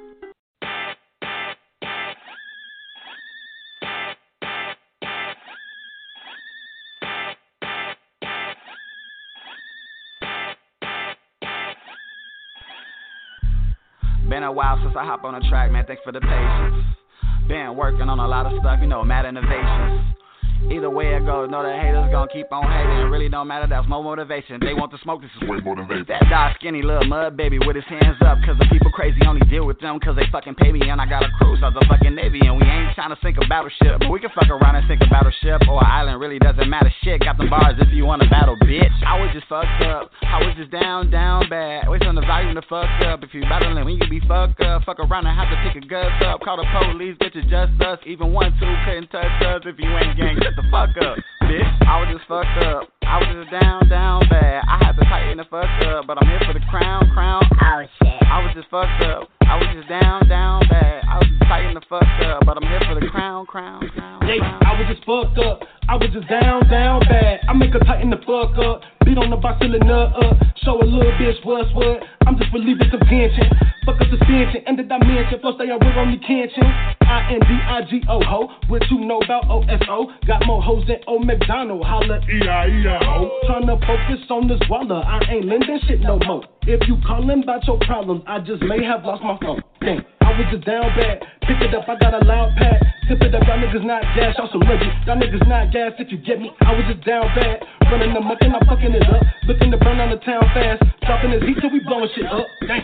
Been a while since I hop on the track, man, thanks for the patience. Been working on a lot of stuff, you know, mad innovations. Either way it goes, know the haters gon' keep on hating. It really don't matter, that's more motivation. They want to smoke, this is way more than vapor. That dark skinny little mud baby with his hands up. Cause the people crazy only deal with them cause they fucking pay me. And I got a cruise out the fucking Navy. And we ain't trying to sink a battleship, but we can fuck around and sink a battleship. Or an island, really doesn't matter shit. Got them bars if you wanna battle, bitch. I was just fucked up, I was just down, down bad. Always on the volume to fuck up. If you battling, we can be fucked up. Fuck around and have to pick a guts up. Call the police, bitch, it's just us. Even one, two couldn't touch us. If you ain't gang, shut the fuck up, bitch. I was just fucked up, I was just down, down bad. I had to tighten the fuck up, but I'm here for the crown, crown. Oh shit. I was just fucked up, I was just down, down bad. I was just tighten the fuck up, but I'm here for the crown, crown, crown.
Yeah, I was just fucked up, I was just down, down bad. I make her tighten the fuck up, beat on the box till the nut up. Show a little bitch what's what, I'm just relieving some tension. Fuck up suspension, end the dimension, flow stay on we're only catching. I N D I G O ho, what you know about O S O? Got more hoes than old McDonald, holla E I E I O. Tryna focus on this waller, I ain't lending shit no more. If you callin' about your problems, I just may have lost my phone. Damn, I was just down bad, pick it up, I got a loud pad. Tip it up, y'all niggas not gas, y'all some reggie. Y'all niggas not gas if you get me. I was just down bad, running the muck and I'm fucking it up. Looking to burn down the town fast, dropping this heat till we blowing shit up. Damn.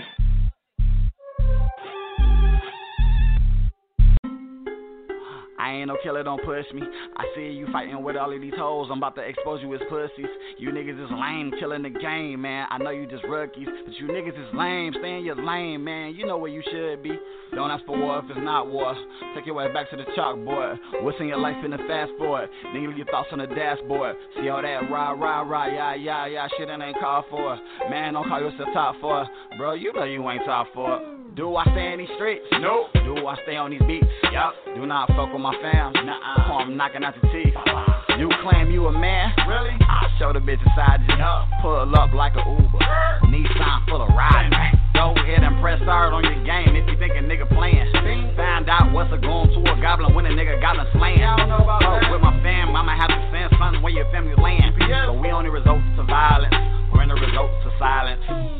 I ain't no killer, don't push me. I see you fighting with all of these hoes. I'm about to expose you as pussies. You niggas is lame, killing the game, man. I know you just rookies, but you niggas is lame. Stay in your lane, man. You know where you should be. Don't ask for war if it's not war. Take your way back to the chalkboard. What's in your life in the fast forward? Nigga, leave your thoughts on the dashboard. See all that rah, rah, rah, yeah, yeah, yeah. Shit that ain't called for. Man, don't call yourself top four. Bro, you know you ain't top four. Do I stay in these streets? Nope. Do I stay on these beats? Yup. Do not fuck with my fam. Nuh-uh. Oh, I'm knocking out the teeth. You claim you a man? Really? I'll show the bitch inside you. Yup. Pull up like a Uber. Nissan full of riding. Go ahead and press start on your game if you think a nigga playing. Find out what's a going to a goblin when a nigga goblin slaying. Fuck with my fam, I'ma have to send land, son, where your family land. So we only resort to violence, we're in the results to silence.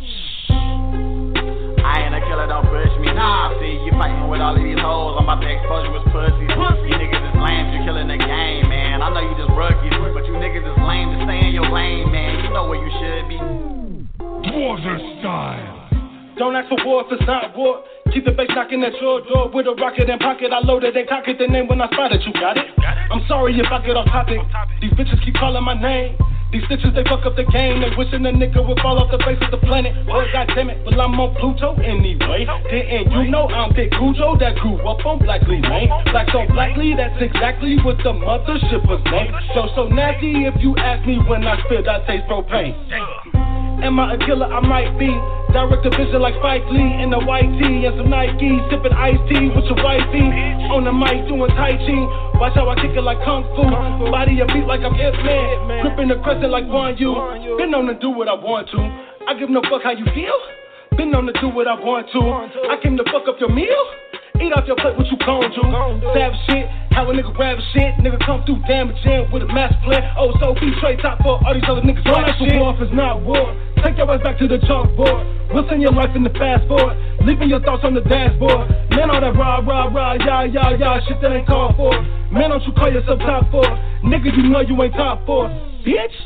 I ain't a killer, don't push me. Nah, see you fighting with all of these hoes. I'm about to expose you as pussies. You niggas is lame, you killing the game, man. I know you just rookies, but you niggas is lame. Just stay in your lane, man. You know where you should be.
Border style.
Don't ask for war if it's not war. Keep the bass knocking at your door with a rocket in pocket. I loaded and cock it, the name when I spotted you. Got it? I'm sorry if I get off topic. These bitches keep calling my name. These stitches, they fuck up the game. They wishing a nigga would fall off the face of the planet. Oh, goddammit, well, I'm on Pluto anyway. Didn't you know I'm Big Cujo that grew up on Blackley Lane? Blacks on Blackley, that's exactly what the mothership was named. So, so nasty if you ask me when I spit, I taste propane. Am I a killer? I might be. Direct a vision like Spike Lee in a white tee and some Nike, sipping iced tea with your wifey. On the mic doing Tai Chi. Watch how I kick it like Kung Fu. Body a beat like I'm Ip Man. Gripping the crescent like Guan Yu. Been known to do what I want to. I give no fuck how you feel. Been known to do what I want to. I came to fuck up your meal. Eat off your plate what you gon' do. Savage shit, how a nigga grab shit. Nigga come through damaging with a master plan. Oh, so be straight top for all these other niggas. Don't ask for war if it's not war. Take your ass back to the chalkboard. We'll send your life in the fast forward. Leaving your thoughts on the dashboard. Man, all that rah, rah, rah, yah, yah, yah. Shit that ain't called for. Man, don't you call yourself top four. Nigga, you know you ain't top four. Bitch.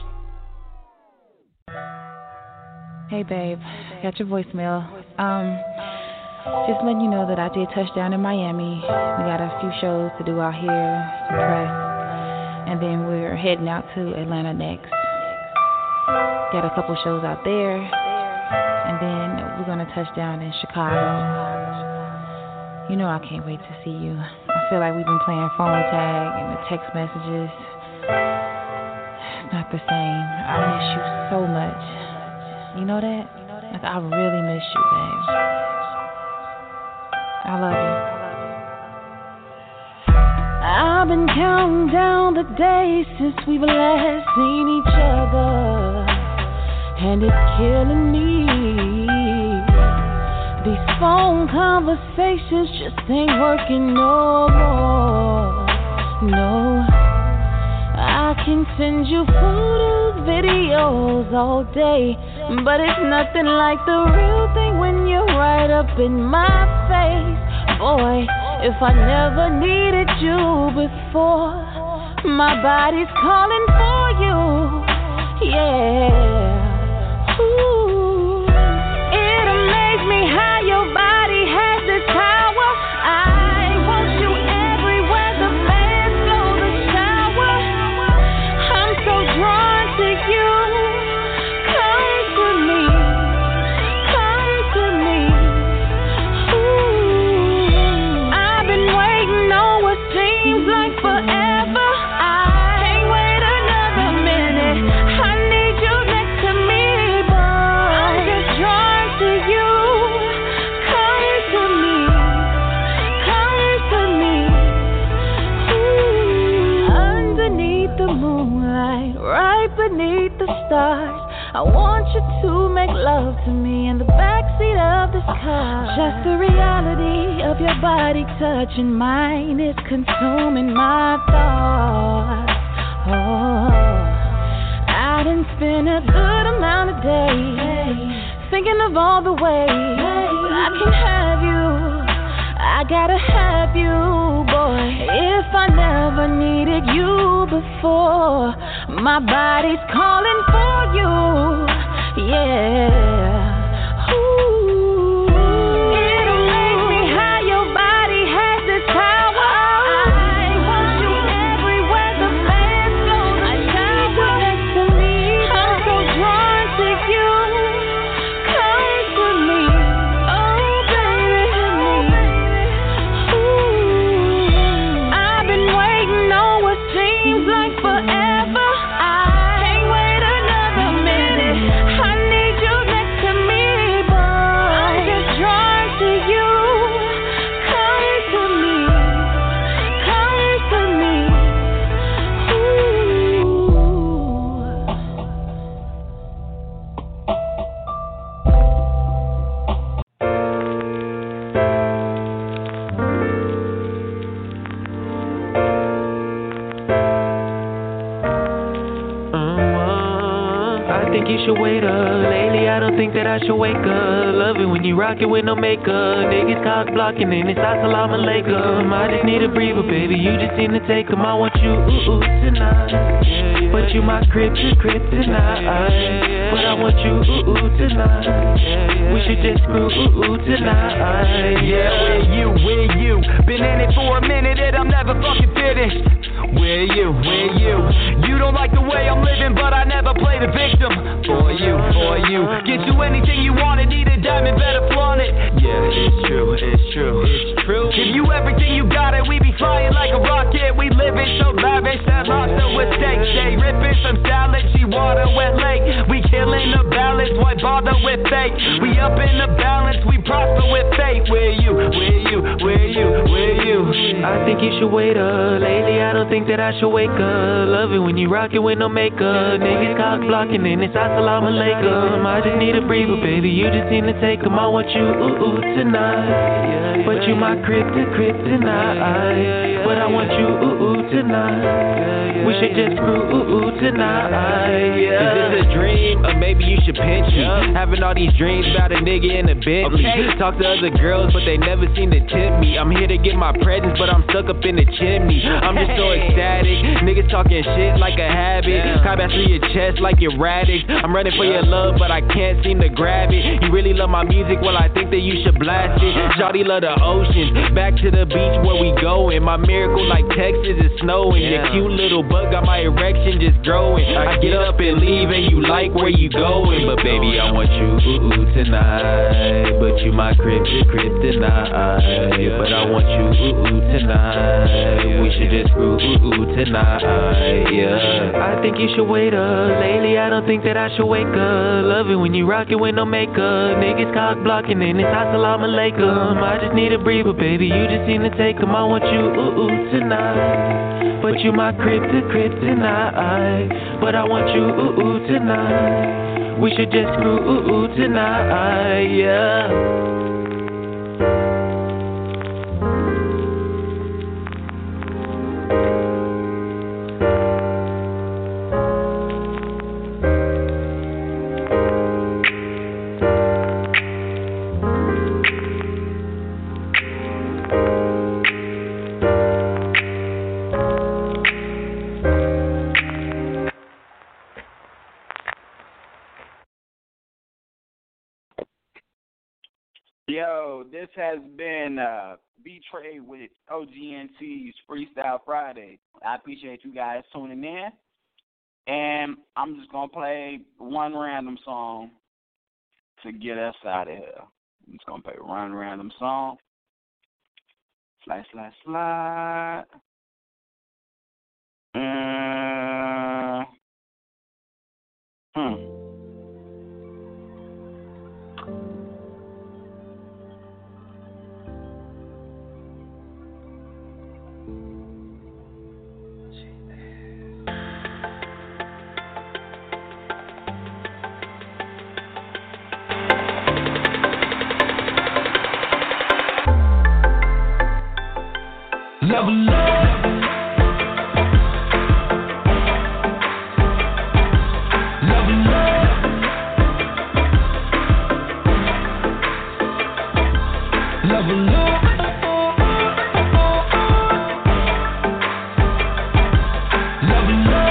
Hey, babe. Got your voicemail. Um... Just letting you know that I did touch down in Miami. We got a few shows to do out here, some press, and then we're heading out to Atlanta next. Got a couple shows out there, and then we're gonna touch down in Chicago. You know I can't wait to see you. I feel like we've been playing phone tag and the text messages. It's not the same. I miss you so much. You know that? Like, I really miss you, babe. I love you. I've been counting down the days since we've last seen each other, and it's killing me. These phone conversations just ain't working no more. No, I can send you photos, videos all day, but it's nothing like the real thing when you're right up in my face. Boy, if I never needed you before, my body's calling for you. Yeah. Ooh. It amazes me how your body has this power. I want you everywhere the man blows the shower. I'm so drawn to you. Come to me. Come to me. Ooh. I've been waiting on what seems like forever. I can't wait another minute. I need you next to me, boy. I'm just drawn to you. Come to me. Come to me. Ooh. Underneath the moonlight, right beneath the stars, I want you to make love to me in the backseat of this car. Just the reality of your body touching mine is consuming my thoughts. Oh, I done spent a good amount of days thinking of all the ways I can have you. I gotta have you, boy. If I never needed you before, my body's calling for you. Yeah. Ooh. It amazes me how your body has this power. I want you everywhere the man blows the shower. Next to me, I'm so drawn to you. Come to me. Oh, baby, ooh. I've been waiting on what seems like forever. I can't wait another minute. I need you next to me.
think you should wait up. Lately, I don't think that I should wake up. Love it when you rock it with no makeup. Niggas cock blocking and it's assalamu alaikum. I just need a breather, baby. You just seem to take 'em. I want you, ooh, ooh, tonight. But you my kryptonite, kryptonite. But I want you, ooh, ooh, tonight. We should just screw, ooh, ooh, tonight.
Yeah, where you, where you? Been in it for a minute and I'm never fucking finished. Where you, where you? You don't like the way I'm living, but I never play the victim. For you, for you. Get you anything you want, need a diamond, better flaunt it.
Yeah, it's true, it's true, it's true.
Give you everything you got it, we be flying like a rocket. We living so lavish, that lobster with steak. They ripping some salad, she water, wet lake. We killing the balance, why bother with fake? We up in the balance, we prosper with faith. Where you, where you, where you, where you?
I think you should wait up. Lately, I don't think that I should wake up. Love it when you rock it with no makeup. Niggas cock blocking and it's assalamu alaikum. I just need a breather, baby. You just seem to take 'em. I want you, ooh, ooh, tonight. But you my kryptonite, kryptonite. But I want you, ooh, ooh, tonight. We should just screw, ooh, ooh, tonight. Is this a dream? Or maybe you should pinch me. Having all these dreams about a nigga in a Bentley. Talk to other girls, but they never seem to tip me. I'm here to get my presents, but I'm stuck up in the chimney. I'm just so ecstatic. Niggas talking shit like a habit. Combat through your chest like you're radic. I'm running for your love, but I can't seem to grab it. You really love my music, well I think that you should blast it. Shawty love the ocean, back to the beach where we going. My miracle like Texas is snowing. Your cute little butt got my erection just growing. I get up and leave and you like where you going. But baby, I want you, ooh, ooh, tonight. But you my kryptonite, kryptonite. But I want you, ooh, ooh, tonight. We should just screw, ooh, ooh, tonight, yeah. I think you should wait up. Lately, I don't think that I should wake up. Love it when you rock it with no makeup. Niggas cock blocking and it's assalamu alaikum. I just need a breather, baby. You just seem to take 'em. I want you, ooh, ooh, tonight. But you my kryptonite, kryptonite. But I want you, ooh, ooh, tonight. We should just screw, ooh, ooh, tonight, yeah.
Yo, this has been uh, B-Trey with O G N T's Freestyle Friday. I appreciate you guys tuning in. And I'm just going to play one random song to get us out of here. I'm just going to play one random song. Slide, slide, slide. Uh, hmm.
Level up. Level up. Level up. Level up.